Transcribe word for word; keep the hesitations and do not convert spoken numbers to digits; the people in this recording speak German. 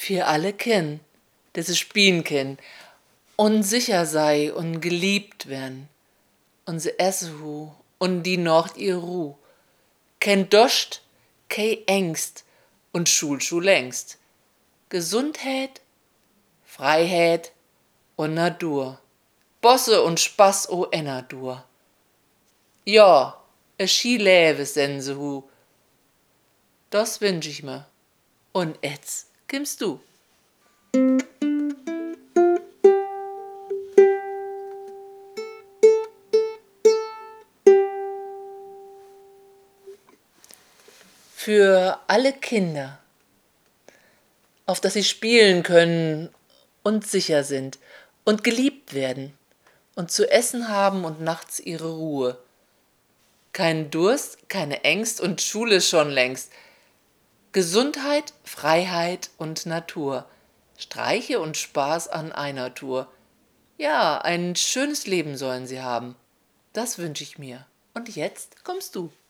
für alle kin, dass sie spielen kin und sicher sei und geliebt werden und sie esse hu und die Nacht ihr Ruh. Kein Dost, kei Ängst und Schulschuh längst. Gesundheit, Freiheit und Natur. Bosse und Spaß o Ennadur. Ja, e schi Läwe sen se hu. Das wünsch ich mir. Und jetzt kimmst du. Für alle Kinder, auf dass sie spielen können und sicher sind und geliebt werden und zu essen haben und nachts ihre Ruhe. Kein Durst, keine Ängst und Schule schon längst. Gesundheit, Freiheit und Natur. Streiche und Spaß an einer Tour. Ja, ein schönes Leben sollen sie haben. Das wünsch ich mir. Und jetzt kommst du.